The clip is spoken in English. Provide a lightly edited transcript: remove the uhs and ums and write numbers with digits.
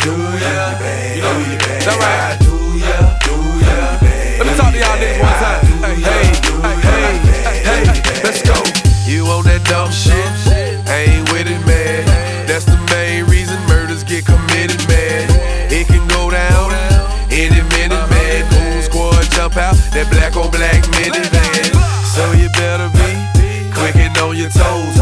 do ya, You know, is that right? do ya, Let me talk to y'all niggas one time. Hey, let's go. You on that dumb shit? Ain't with it, man. That's the main reason murders get committed, man. It can go down any minute, man. Goon squad jump out that black on black minivan. So you better be quick and on your toes.